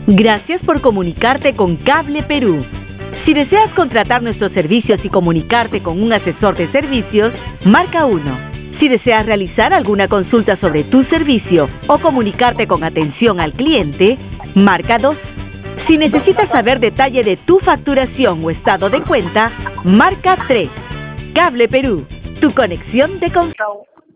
Gracias por comunicarte con Cable Perú. Si deseas contratar nuestros servicios y comunicarte con un asesor de servicios, marca 1. Si deseas realizar alguna consulta sobre tu servicio o comunicarte con atención al cliente, marca 2. Si necesitas saber detalle de tu facturación o estado de cuenta, marca 3. Cable Perú, tu conexión de confianza.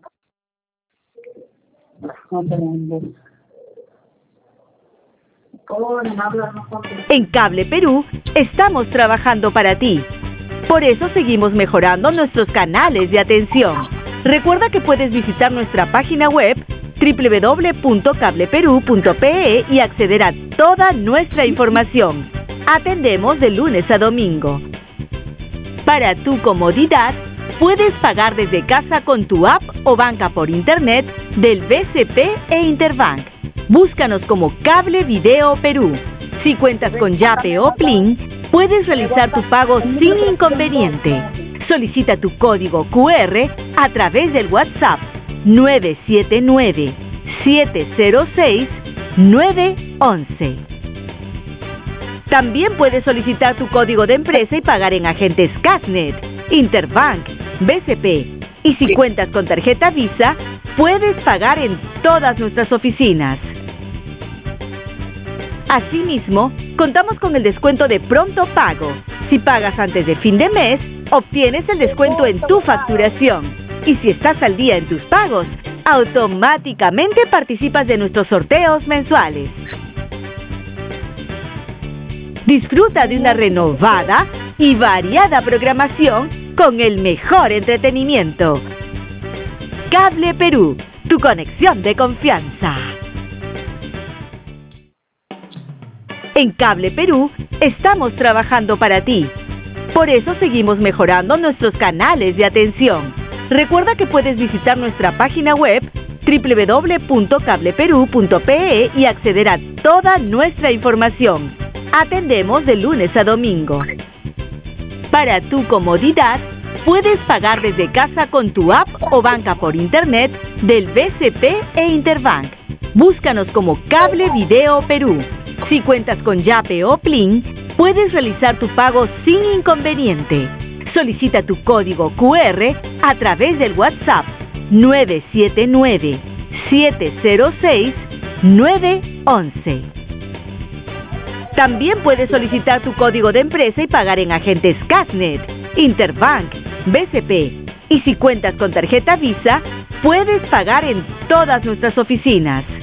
En Cable Perú estamos trabajando para ti. Por eso seguimos mejorando nuestros canales de atención. Recuerda que puedes visitar nuestra página web www.cableperú.pe y acceder a toda nuestra información. Atendemos de lunes a domingo. Para tu comodidad, puedes pagar desde casa con tu app o banca por internet del BCP e Interbank. Búscanos como Cable Video Perú. Si cuentas con Yape o Plin, puedes realizar tu pago sin inconveniente. Solicita tu código QR a través del WhatsApp 979-706-911. También puedes solicitar tu código de empresa y pagar en agentes Casnet, Interbank, BCP. Y si cuentas con tarjeta Visa, puedes pagar en todas nuestras oficinas. Asimismo, contamos con el descuento de pronto pago. Si pagas antes de fin de mes, obtienes el descuento en tu facturación. Y si estás al día en tus pagos, automáticamente participas de nuestros sorteos mensuales. Disfruta de una renovada y variada programación con el mejor entretenimiento. Cable Perú, tu conexión de confianza. En Cable Perú estamos trabajando para ti. Por eso seguimos mejorando nuestros canales de atención. Recuerda que puedes visitar nuestra página web www.cableperú.pe y acceder a toda nuestra información. Atendemos de lunes a domingo. Para tu comodidad, puedes pagar desde casa con tu app o banca por internet del BCP e Interbank. Búscanos como Cable Video Perú. Si cuentas con Yape o Plin, puedes realizar tu pago sin inconveniente. Solicita tu código QR a través del WhatsApp 979-706-911. También puedes solicitar tu código de empresa y pagar en agentes Casnet, Interbank, BCP. Y si cuentas con tarjeta Visa, puedes pagar en todas nuestras oficinas.